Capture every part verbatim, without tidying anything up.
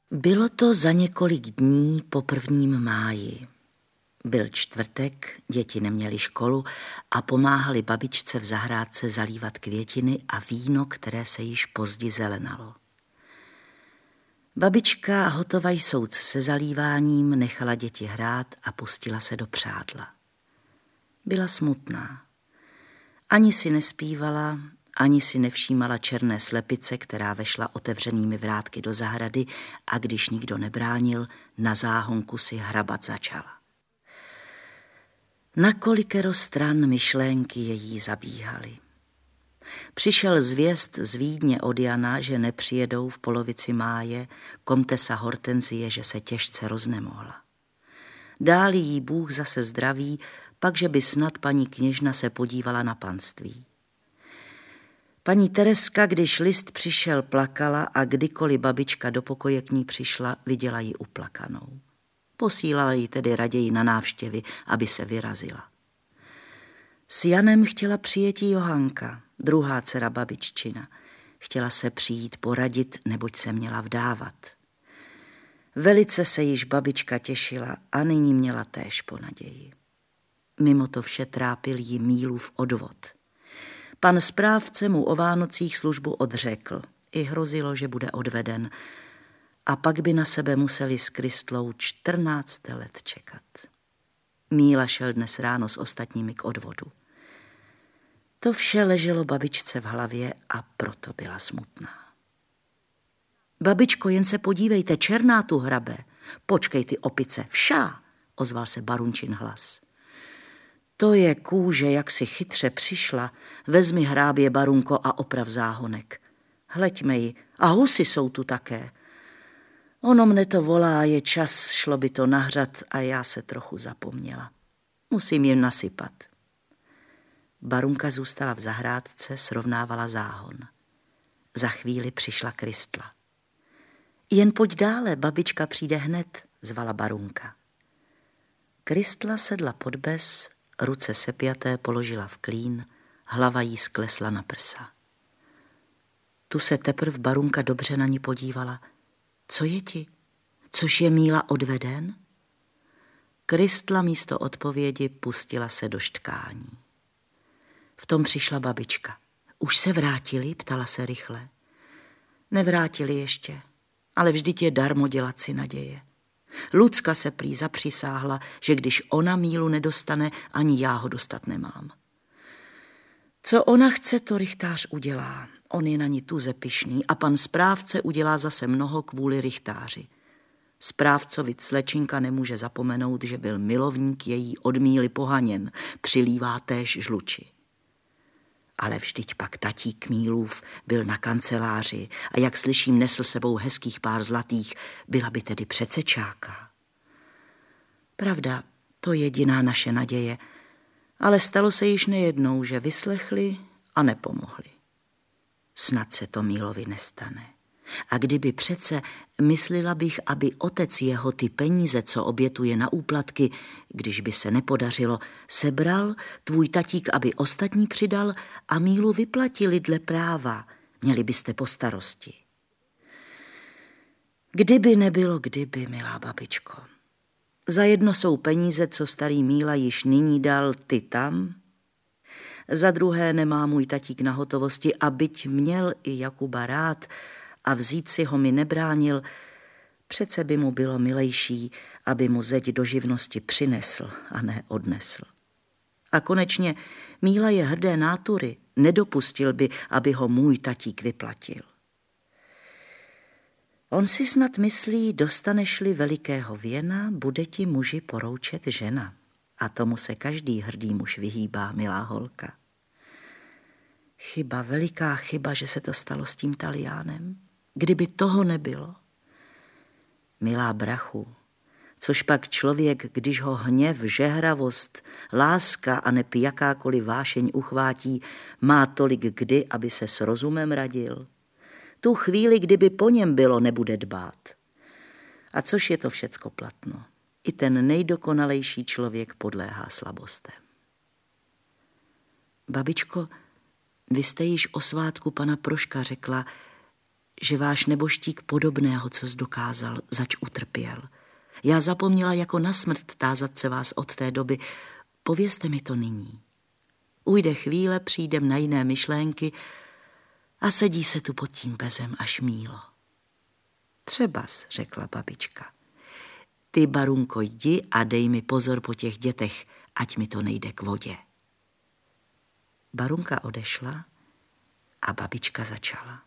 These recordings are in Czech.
Bylo to za několik dní po prvním máji. Byl čtvrtek, děti neměly školu a pomáhali babičce v zahrádce zalívat květiny a víno, které se již pozdě zelenalo. Babička hotová souc se zalíváním nechala děti hrát a pustila se do přádla. Byla smutná. Ani si nespívala, ani si nevšímala černé slepice, která vešla otevřenými vrátky do zahrady a když nikdo nebránil, na záhonku si hrabat začala. Na kolikero stran myšlenky její zabíhaly. Přišel zvěst z Vídně od Jana, že nepřijedou v polovici máje, komtesa Hortenzie, že se těžce roznemohla. Dáli jí Bůh zase zdraví, pak, že by snad paní kněžna se podívala na panství. Paní Tereska, když list přišel, plakala a kdykoliv babička do pokoje k ní přišla, viděla ji uplakanou. Posílala ji tedy raději na návštěvy, aby se vyrazila. S Janem chtěla přijetí Johanka, druhá dcera babiččina. Chtěla se přijít poradit, neboť se měla vdávat. Velice se již babička těšila a nyní měla též ponaději. Mimo to vše trápil jí Mílův odvod. Pan správce mu o Vánocích službu odřekl. I hrozilo, že bude odveden. A pak by na sebe museli s Kristlou čtrnáct let čekat. Míla šel dnes ráno s ostatními k odvodu. To vše leželo babičce v hlavě a proto byla smutná. Babičko, jen se podívejte, černá tu hrabe. Počkej ty opice, všá, ozval se Barunčin hlas. To je kůže, jak si chytře přišla. Vezmi hrábě, Barunko, a oprav záhonek. Hleďme ji, a husy jsou tu také. Ono mne to volá, je čas, šlo by to nahřat a já se trochu zapomněla. Musím jim nasypat. Barunka zůstala v zahrádce, srovnávala záhon. Za chvíli přišla Kristla. Jen pojď dále, babička přijde hned, zvala Barunka. Kristla sedla pod bez, ruce sepjaté položila v klín, hlava jí sklesla na prsa. Tu se teprv Barunka dobře na ní podívala. Co je ti? Což je Míla odveden? Kristla místo odpovědi pustila se do štkání. V tom přišla babička. Už se vrátili? Ptala se rychle. Nevrátili ještě, ale vždyť je darmo dělat si naděje. Lucka se prý zapřisáhla, že když ona Mílu nedostane, ani já ho dostat nemám. Co ona chce, to rychtář udělá. On je na ní tuze pyšný a pan správce udělá zase mnoho kvůli rychtáři. Správcovi slečinka nemůže zapomenout, že byl milovník její od Míly pohaněn, přilívá též žluči. Ale vždyť pak tatík Mílův byl na kanceláři a jak slyším, nesl sebou hezkých pár zlatých, byla by tedy přece čáka. Pravda, to je jediná naše naděje, ale stalo se již nejednou, že vyslechli a nepomohli. Snad se to Mílovi nestane. A kdyby přece, myslela bych, aby otec jeho ty peníze, co obětuje na úplatky, když by se nepodařilo, sebral, tvůj tatík, aby ostatní přidal a Mílu vyplatili dle práva, měli byste po starosti. Kdyby nebylo kdyby, milá babičko. Za jedno jsou peníze, co starý Míla již nyní dal, ty tam. Za druhé nemá můj tatík na hotovosti a byť měl i Jakuba rád a vzít si ho mi nebránil, přece by mu bylo milejší, aby mu zeď do živnosti přinesl a ne odnesl. A konečně Míla je hrdé nátury, nedopustil by, aby ho můj tatík vyplatil. On si snad myslí, dostaneš-li velikého věna, bude ti muži poroučet žena. A tomu se každý hrdý muž vyhýbá, milá holka. Chyba, veliká chyba, že se to stalo s tím Taliánem. Kdyby toho nebylo. Milá brachu, což pak člověk, když ho hněv, žehravost, láska a neb jakákoliv vášeň uchvátí, má tolik kdy, aby se s rozumem radil. Tu chvíli, kdyby po něm bylo, nebude dbát. A což je to všecko platno. I ten nejdokonalejší člověk podléhá slabostem. Babičko, vy jste již o svátku pana Proška řekla, že váš neboštík podobného, co zdokázal, zač utrpěl. Já zapomněla jako na smrt tázat se vás od té doby. Povězte mi to nyní. Ujde chvíle, přijdem na jiné myšlénky a sedí se tu pod tím bezem až mílo. Třebas, řekla babička. Ty, Barunko, jdi a dej mi pozor po těch dětech, ať mi to nejde k vodě. Barunka odešla a babička začala.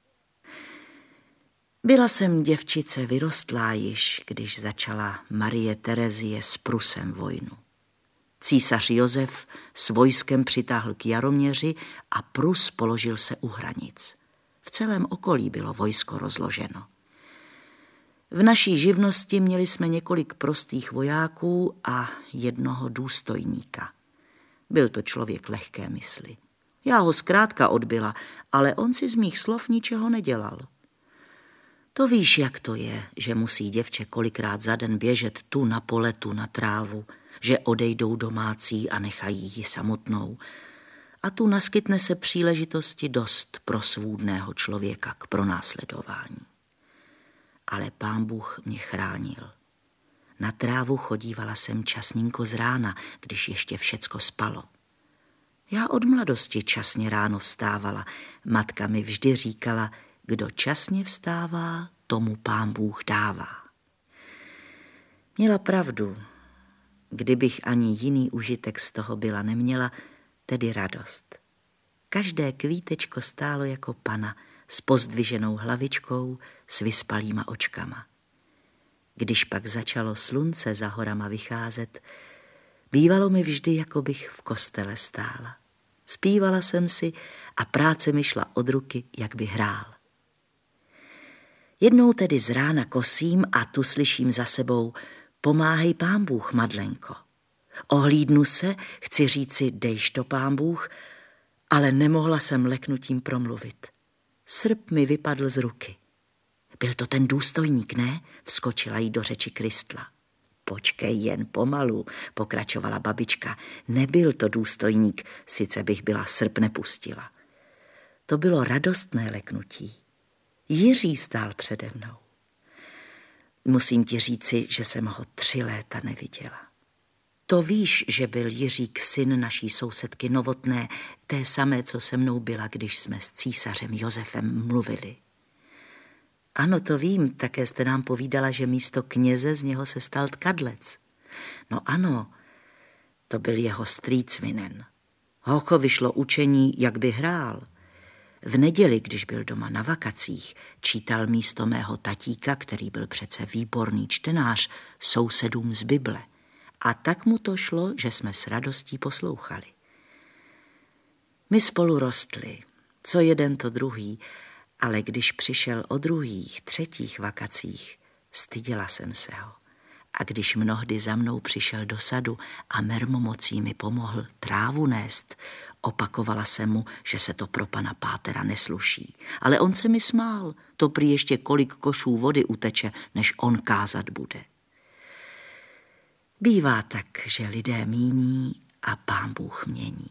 Byla jsem děvčice vyrostlá již, když začala Marie Terezie s Prusem vojnu. Císař Josef s vojskem přitáhl k Jaroměři a Prus položil se u hranic. V celém okolí bylo vojsko rozloženo. V naší živnosti měli jsme několik prostých vojáků a jednoho důstojníka. Byl to člověk lehké mysli. Já ho zkrátka odbyla, ale on si z mých slov ničeho nedělal. To víš, jak to je, že musí děvče kolikrát za den běžet tu na pole, tu na trávu, že odejdou domácí a nechají ji samotnou. A tu naskytne se příležitosti dost pro svůdného člověka k pronásledování. Ale Pán Bůh mě chránil. Na trávu chodívala jsem časnínko z rána, když ještě všecko spalo. Já od mladosti časně ráno vstávala. Matka mi vždy říkala, kdo časně vstává, tomu Pán Bůh dává. Měla pravdu, kdybych ani jiný užitek z toho byla neměla, tedy radost. Každé kvítečko stálo jako pana s pozdviženou hlavičkou, s vyspalýma očkama. Když pak začalo slunce za horama vycházet, bývalo mi vždy, jako bych v kostele stála. Zpívala jsem si a práce mi šla od ruky, jak by hrál. Jednou tedy z rána kosím a tu slyším za sebou: pomáhej Pán Bůh, Madlenko. Ohlídnu se, chci říci, dejš to Pán Bůh, ale nemohla jsem leknutím promluvit. Srp mi vypadl z ruky. Byl to ten důstojník, ne? Vskočila jí do řeči Kristla. Počkej jen pomalu, pokračovala babička. Nebyl to důstojník, sice bych byla srp nepustila. To bylo radostné leknutí. Jiří stál přede mnou. Musím ti říci, že jsem ho tři léta neviděla. To víš, že byl Jiřík syn naší sousedky Novotné, té samé, co se mnou byla, když jsme s císařem Josefem mluvili. Ano, to vím, také jste nám povídala, že místo kněze z něho se stal tkadlec. No ano, to byl jeho strýc vinen. Hocho vyšlo učení, jak by hrál. V neděli, když byl doma na vakacích, čítal místo mého tatíka, který byl přece výborný čtenář, sousedům z Bible. A tak mu to šlo, že jsme s radostí poslouchali. My spolu rostli, co jeden, to druhý, ale když přišel o druhých, třetích vakacích, styděla jsem se ho. A když mnohdy za mnou přišel do sadu a mermomocí mi pomohl trávu nést, opakovala jsem mu, že se to pro pana pátera nesluší. Ale on se mi smál, to prý ještě kolik košů vody uteče, než on kázat bude. Bývá tak, že lidé míní a Pán Bůh mění.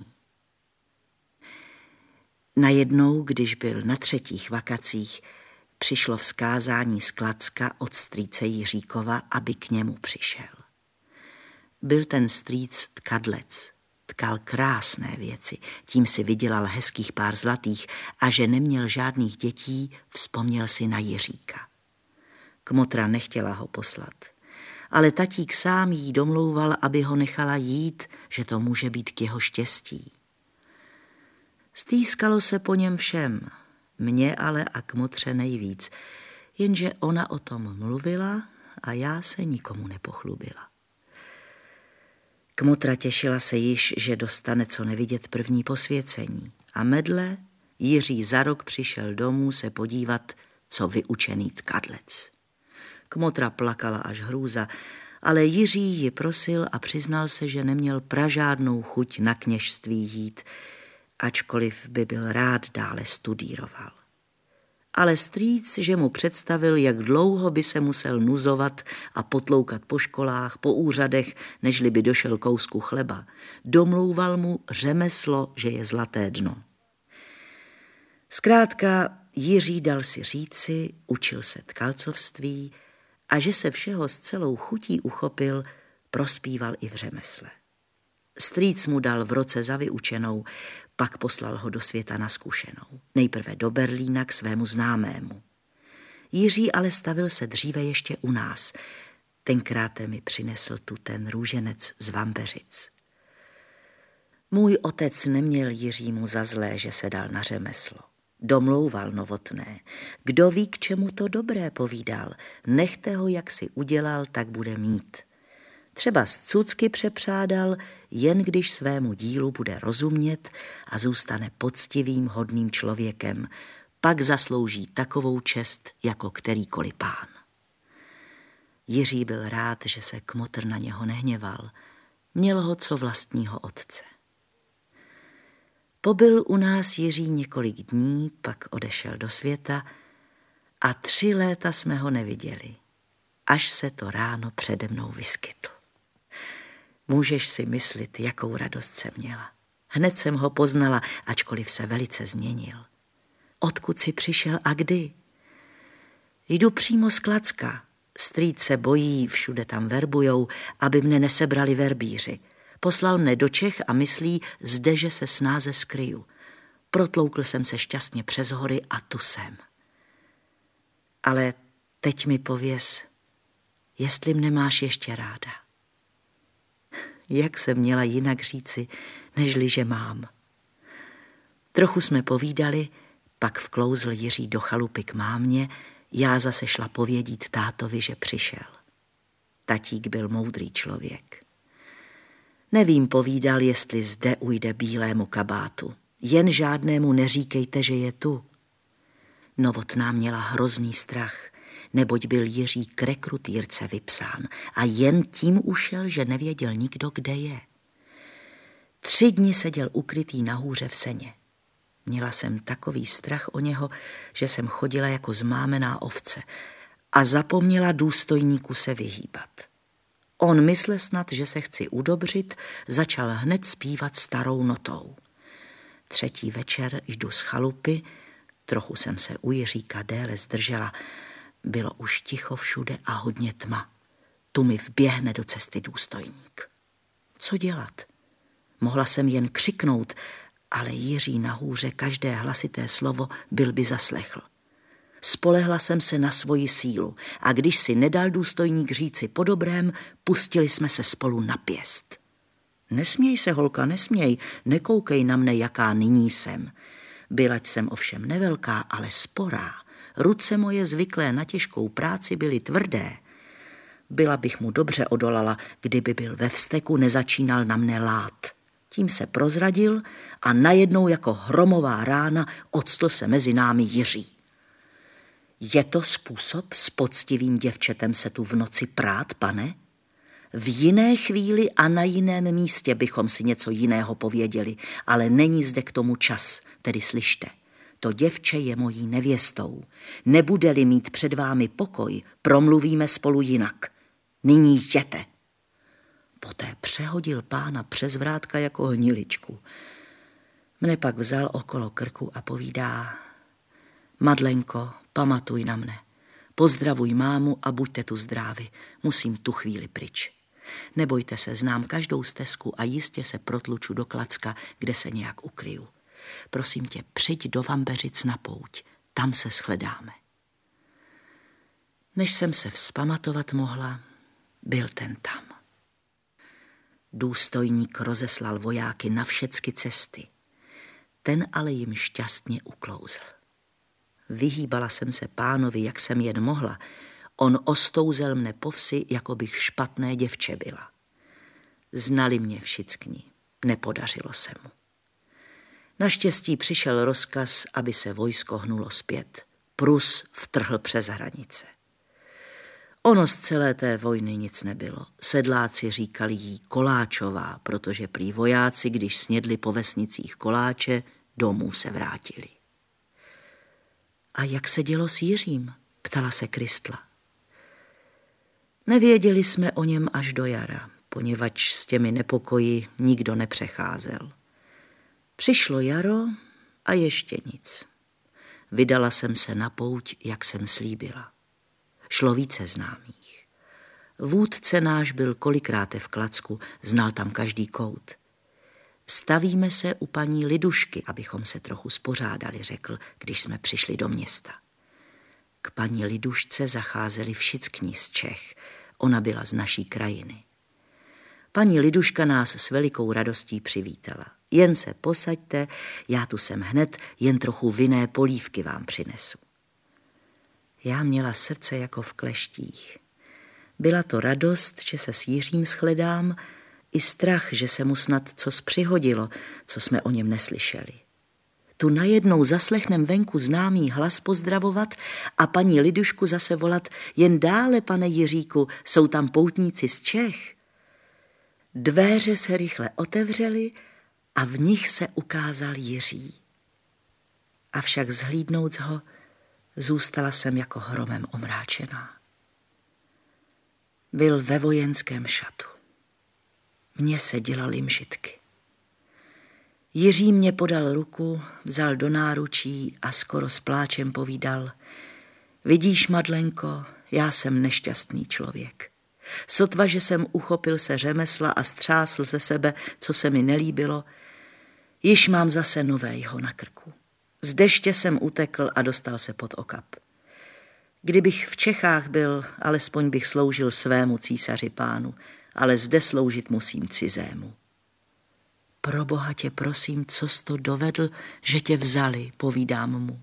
Najednou, když byl na třetích vakacích, přišlo vzkázání z Klacka od strýce Jiříkova, aby k němu přišel. Byl ten strýc tkadlec, tkal krásné věci, tím si vydělal hezkých pár zlatých a že neměl žádných dětí, vzpomněl si na Jiříka. Kmotra nechtěla ho poslat, ale tatík sám jí domlouval, aby ho nechala jít, že to může být k jeho štěstí. Stýskalo se po něm všem, mně ale a kmotře nejvíc, jenže ona o tom mluvila a já se nikomu nepochlubila. Kmotra těšila se již, že dostane co nevidět první posvěcení a medle Jiří za rok přišel domů se podívat, co vyučený tkadlec. Kmotra plakala až hrůza, ale Jiří ji prosil a přiznal se, že neměl pražádnou chuť na kněžství jít, ačkoliv by byl rád dále studíroval. Ale strýc, že mu představil, jak dlouho by se musel nuzovat a potloukat po školách, po úřadech, nežli by došel kousku chleba, domlouval mu řemeslo, že je zlaté dno. Zkrátka, Jiří dal si říci, učil se tkalcovství a že se všeho s celou chutí uchopil, prospíval i v řemesle. Strýc mu dal v roce za vyučenou, pak poslal ho do světa na zkušenou. Nejprve do Berlína k svému známému. Jiří ale stavil se dříve ještě u nás. Tenkrát mi přinesl tu ten růženec z Vambeřic. Můj otec neměl Jiřímu za zlé, že se dal na řemeslo. Domlouval Novotné. Kdo ví, k čemu to dobré, povídal. Nechte ho, jak si udělal, tak bude mít. Třeba z cucky přepřádal, jen když svému dílu bude rozumět a zůstane poctivým, hodným člověkem, pak zaslouží takovou čest, jako kterýkoliv pán. Jiří byl rád, že se kmotr na něho nehněval. Měl ho co vlastního otce. Pobyl u nás Jiří několik dní, pak odešel do světa a tři léta jsme ho neviděli, až se to ráno přede mnou vyskytl. Můžeš si myslit, jakou radost jsem měla. Hned jsem ho poznala, ačkoliv se velice změnil. Odkud si přišel a kdy? Jdu přímo z Klacka. Strýc se bojí, všude tam verbujou, aby mne nesebrali verbíři. Poslal mne do Čech a myslí, zde, že se snáze skryju. Protloukl jsem se šťastně přes hory a tu jsem. Ale teď mi pověz, jestli mne máš ještě ráda. Jak jsem měla jinak říci, nežli, že mám. Trochu jsme povídali, pak vklouzl Jiří do chalupy k mámě, já zase šla povědít tátovi, že přišel. Tatík byl moudrý člověk. Nevím, povídal, jestli zde ujde bílému kabátu. Jen žádnému neříkejte, že je tu. Novotná měla hrozný strach, neboť byl Jiří k rekrutýrce vypsán a jen tím ušel, že nevěděl nikdo, kde je. Tři dny seděl ukrytý nahůře v seně. Měla jsem takový strach o něho, že jsem chodila jako zmámená ovce a zapomněla důstojníku se vyhýbat. On myslel snad, že se chci udobřit, začal hned zpívat starou notou. Třetí večer jdu z chalupy, trochu jsem se u Jiříka déle zdržela, bylo už ticho všude a hodně tma. Tu mi vběhne do cesty důstojník. Co dělat? Mohla jsem jen křiknout, ale Jiří nahůře každé hlasité slovo byl by zaslechl. Spolehla jsem se na svoji sílu a když si nedal důstojník říci po dobrém, pustili jsme se spolu na pěst. Nesměj se, holka, nesměj, nekoukej na mne, jaká nyní jsem. Bylač jsem ovšem nevelká, ale sporá. Ruce moje zvyklé na těžkou práci byly tvrdé. Byla bych mu dobře odolala, kdyby byl ve vzteku, nezačínal na mne lát. Tím se prozradil a najednou jako hromová rána octl se mezi námi Jiří. Je to způsob s poctivým děvčetem se tu v noci prát, pane? V jiné chvíli a na jiném místě bychom si něco jiného pověděli, ale není zde k tomu čas, tedy slyšte. To děvče je mojí nevěstou. Nebude-li mít před vámi pokoj, promluvíme spolu jinak. Nyní jděte. Poté přehodil pána přes vrátka jako hniličku. Mne pak vzal okolo krku a povídá: Madlenko, pamatuj na mne. Pozdravuj mámu a buďte tu zdraví. Musím tu chvíli pryč. Nebojte se, znám každou stezku a jistě se protluču do Klacka, kde se nějak ukryju. Prosím tě, přijď do Vambeřic na pouť, tam se shledáme. Než jsem se vzpamatovat mohla, byl ten tam. Důstojník rozeslal vojáky na všecky cesty. Ten ale jim šťastně uklouzl. Vyhýbala jsem se pánovi, jak jsem jen mohla. On ostouzel mne po vsi, jako bych špatné děvče byla. Znali mě všichni, nepodařilo se mu. Naštěstí přišel rozkaz, aby se vojsko hnulo zpět. Prus vtrhl přes hranice. Ono z celé té vojny nic nebylo. Sedláci říkali jí Koláčová, protože prý vojáci, když snědli po vesnicích koláče, domů se vrátili. A jak se dělo s Jiřím? Ptala se Kristla. Nevěděli jsme o něm až do jara, poněvadž s těmi nepokoji nikdo nepřecházel. Přišlo jaro a ještě nic. Vydala jsem se na pouť, jak jsem slíbila. Šlo více známých. Vůdce náš byl kolikrát v Klacku, znal tam každý kout. Stavíme se u paní Lidušky, abychom se trochu spořádali, řekl, když jsme přišli do města. K paní Lidušce zacházeli všichni z Čech. Ona byla z naší krajiny. Paní Liduška nás s velikou radostí přivítala. Jen se posaďte, já tu jsem hned, jen trochu vinné polívky vám přinesu. Já měla srdce jako v kleštích. Byla to radost, že se s Jiřím shledám, i strach, že se mu snad co přihodilo, co jsme o něm neslyšeli. Tu najednou zaslechnem venku známý hlas pozdravovat a paní Lidušku zase volat: jen dále, pane Jiříku, jsou tam poutníci z Čech. Dvéře se rychle otevřely a v nich se ukázal Jiří. Avšak zhlídnout ho, zůstala jsem jako hromem omráčená. Byl ve vojenském šatu. Mně se dělaly mžitky. Jiří mě podal ruku, vzal do náručí a skoro s pláčem povídal: vidíš, Madlenko, já jsem nešťastný člověk. Sotva, že jsem uchopil se řemesla a střásl ze sebe, co se mi nelíbilo, již mám zase nového na krku. Z deště jsem utekl a dostal se pod okap. Kdybych v Čechách byl, alespoň bych sloužil svému císaři pánu, ale zde sloužit musím cizému. Pro Boha tě prosím, co jsi to dovedl, že tě vzali, povídám mu.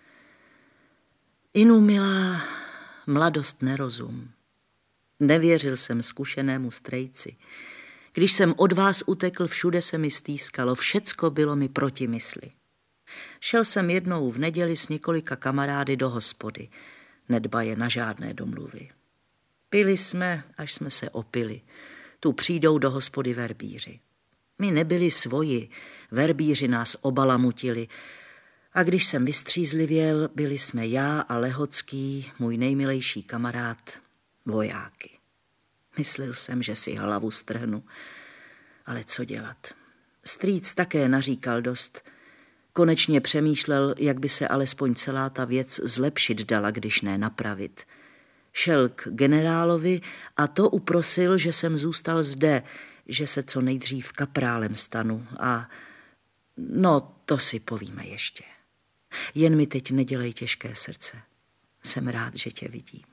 Inu, milá, mladost nerozum. Nevěřil jsem zkušenému strejci. Když jsem od vás utekl, všude se mi stýskalo, všecko bylo mi proti mysli. Šel jsem jednou v neděli s několika kamarády do hospody, nedbaje na žádné domluvy. Pili jsme, až jsme se opili. Tu přijdou do hospody verbíři. My nebyli svoji, verbíři nás obalamutili a když jsem vystřízlivěl, byli jsme já a Lehocký, můj nejmilejší kamarád, vojáky. Myslel jsem, že si hlavu strhnu, ale co dělat? Strýc také naříkal dost. Konečně přemýšlel, jak by se alespoň celá ta věc zlepšit dala, když ne napravit. Šel k generálovi a to uprosil, že jsem zůstal zde, že se co nejdřív kaprálem stanu a no, to si povíme ještě. Jen mi teď nedělej těžké srdce. Jsem rád, že tě vidím.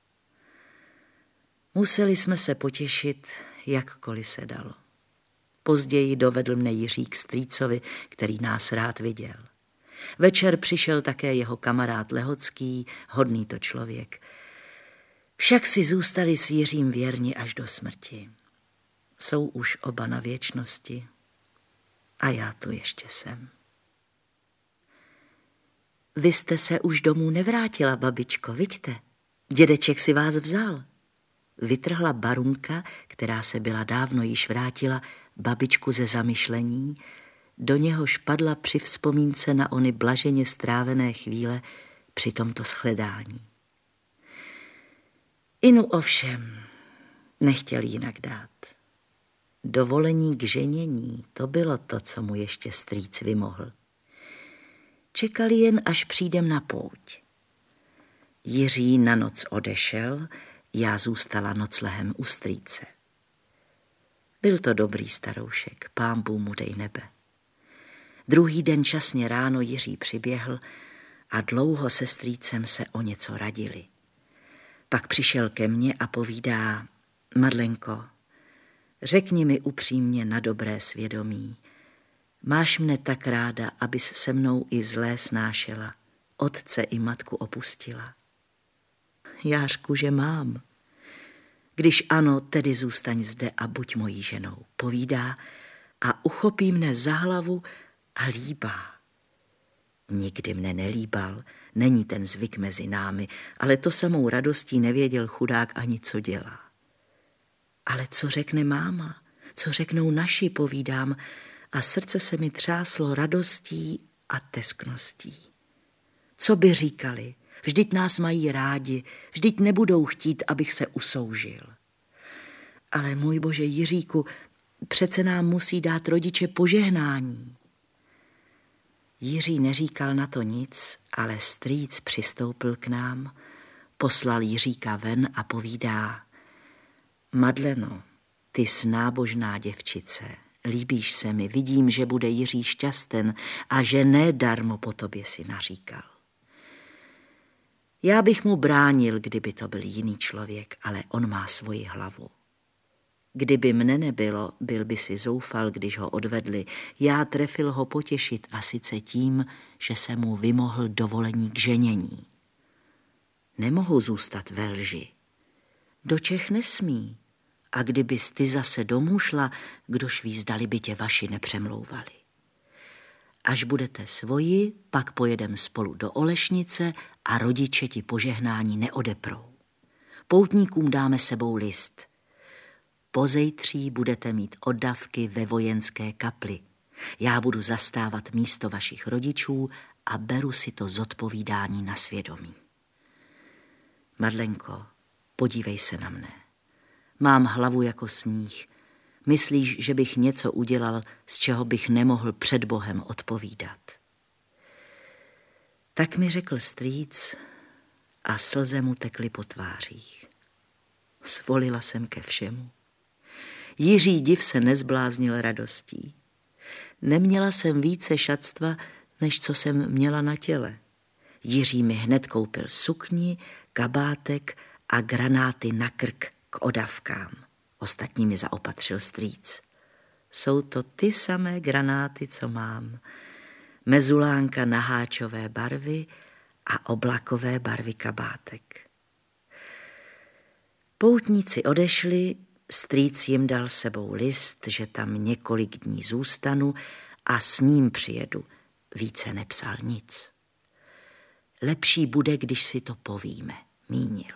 Museli jsme se potěšit, jakkoliv se dalo. Později dovedl mne Jiří k strýcovi, který nás rád viděl. Večer přišel také jeho kamarád Lehocký, hodný to člověk. Však si zůstali s Jiřím věrni až do smrti. Jsou už oba na věčnosti a já tu ještě jsem. Vy jste se už domů nevrátila, babičko, vidíte? Dědeček si vás vzal. Vytrhla barunka, která se byla dávno již vrátila, babičku ze zamyšlení, do něhož padla při vzpomínce na ony blaženě strávené chvíle při tomto shledání. Inu ovšem nechtěl jinak dát. Dovolení k ženění, to bylo to, co mu ještě strýc vymohl. Čekali jen, až přijdem na pouť. Jiří na noc odešel, já zůstala noclehem u strýce. Byl to dobrý staroušek, pánbůh mu dej nebe. Druhý den časně ráno Jiří přiběhl a dlouho se strýcem se o něco radili. Pak přišel ke mně a povídá: Madlenko, řekni mi upřímně na dobré svědomí, máš mne tak ráda, abys se mnou i zlé snášela, otce i matku opustila? Jářku, že mám. Když ano, tedy zůstaň zde a buď mojí ženou, povídá a uchopí mne za hlavu a líbá. Nikdy mne nelíbal, není ten zvyk mezi námi, ale to samou radostí nevěděl chudák ani co dělá. Ale co řekne máma, co řeknou naši, povídám, a srdce se mi třáslo radostí a teskností. Co by říkali? Vždyť nás mají rádi, vždyť nebudou chtít, abych se usoužil. Ale můj Bože, Jiříku, přece nám musí dát rodiče požehnání. Jiří neříkal na to nic, ale strýc přistoupil k nám, poslal Jiříka ven a povídá: Madleno, ty snábožná děvčice, líbíš se mi, vidím, že bude Jiří šťasten a že ne darmo po tobě si naříkal. Já bych mu bránil, kdyby to byl jiný člověk, ale on má svoji hlavu. Kdyby mne nebylo, byl by si zoufal, když ho odvedli. Já trefil ho potěšit a sice tím, že se mu vymohl dovolení k ženění. Nemohu zůstat ve lži. Do Čech nesmí. A kdybys ty zase domů šla, kdož ví, zdali by tě vaši nepřemlouvali. Až budete svoji, pak pojedem spolu do Olešnice a rodiče ti požehnání neodeprou. Poutníkům dáme sebou list. Pozejtří budete mít oddavky ve vojenské kapli. Já budu zastávat místo vašich rodičů a beru si to zodpovídání na svědomí. Madlenko, podívej se na mne. Mám hlavu jako sníh. Myslíš, že bych něco udělal, z čeho bych nemohl před Bohem odpovídat? Tak mi řekl strýc a slze mu tekly po tvářích. Svolila jsem ke všemu. Jiří div se nezbláznil radostí. Neměla jsem více šatstva, než co jsem měla na těle. Jiří mi hned koupil sukni, kabátek a granáty na krk k odavkám. Ostatní mi zaopatřil strýc. Jsou to ty samé granáty, co mám. Mezulánka naháčové barvy a oblakové barvy kabátek. Poutníci odešli, strýc jim dal sebou list, že tam několik dní zůstanu a s ním přijedu. Více nepsal nic. Lepší bude, když si to povíme, mínil.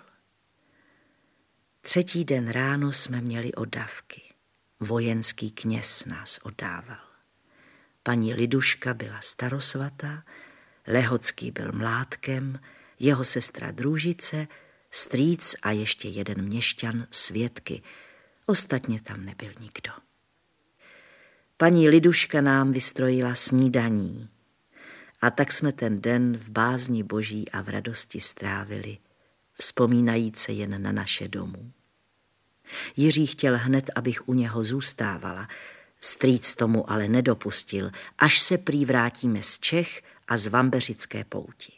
Třetí den ráno jsme měli oddavky. Vojenský kněz nás oddával. Paní Liduška byla starosvata, Lehocký byl mládkem, jeho sestra Družice, strýc a ještě jeden měšťan svědky. Ostatně tam nebyl nikdo. Paní Liduška nám vystrojila snídaní a tak jsme ten den v bázni Boží a v radosti strávili, vzpomínajíc se jen na naše domů. Jiří chtěl hned, abych u něho zůstávala, strýc tomu ale nedopustil, až se prý vrátíme z Čech a z Vambeřické pouti.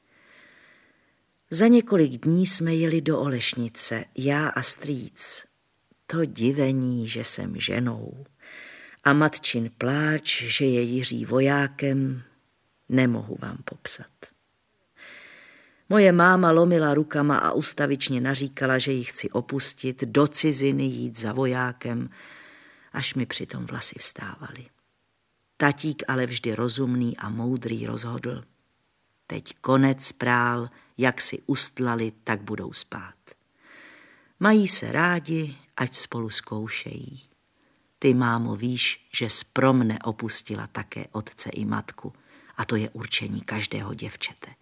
Za několik dní jsme jeli do Olešnice, já a strýc. To divení, že jsem ženou, a matčin pláč, že je Jiří vojákem, nemohu vám popsat. Moje máma lomila rukama a ustavičně naříkala, že ji chci opustit, do ciziny jít za vojákem, až mi přitom vlasy vstávaly. Tatík ale vždy rozumný a moudrý rozhodl. Teď konec prál, jak si ustlali, tak budou spát. Mají se rádi, ať spolu zkoušejí. Ty, mámo, víš, že pro mne opustila také otce i matku, a to je určení každého děvčete.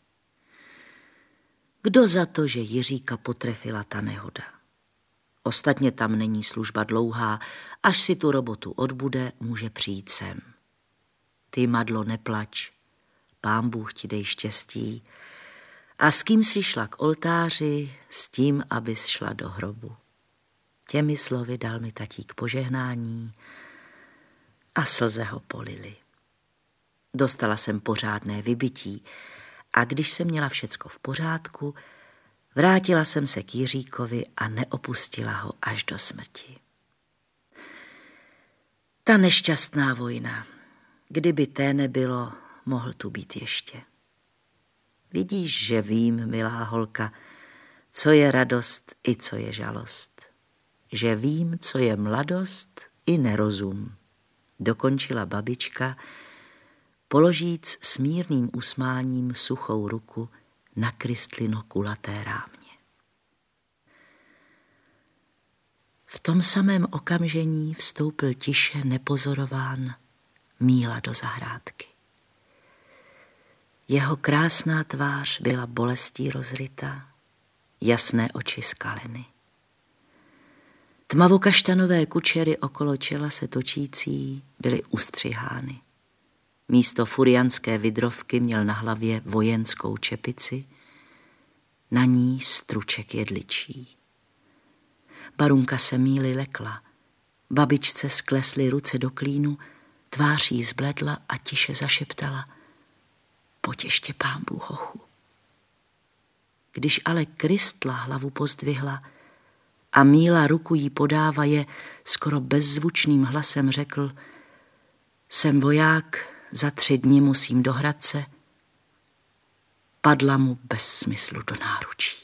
Kdo za to, že Jiříka potrefila ta nehoda? Ostatně tam není služba dlouhá, až si tu robotu odbude, může přijít sem. Ty, Madlo, neplač, Pán Bůh ti dej štěstí. A s kým jsi šla k oltáři, s tím, abys šla do hrobu. Těmi slovy dal mi tatík požehnání a slze ho polily. Dostala jsem pořádné vybití a když jsem měla všecko v pořádku, vrátila jsem se k Jiříkovi a neopustila ho až do smrti. Ta nešťastná vojna, kdyby té nebylo, mohl tu být ještě. Vidíš, že vím, milá holka, co je radost i co je žalost. Že vím, co je mladost i nerozum, dokončila babička, položíc s mírným usmáním suchou ruku na Kristlino kulaté rámě. V tom samém okamžení vstoupil tiše nepozorován Míla do zahrádky. Jeho krásná tvář byla bolestí rozrytá, jasné oči skaleny. Tmavokaštanové kučery okolo čela se točící byly ustřihány. Místo furianské vidrovky měl na hlavě vojenskou čepici, na ní struček jedličí. Barunka se míli lekla. Babičce sklesly ruce do klínu, tvář jí zbledla a tiše zašeptala: Potěště pán Bůh hochu. Když ale Kristla hlavu pozdvihla a Míla ruku jí podávaje, skoro bezzvučným hlasem řekl: Jsem voják, za tři dny musím do Hradce. Padla mu bez smyslu do náručí.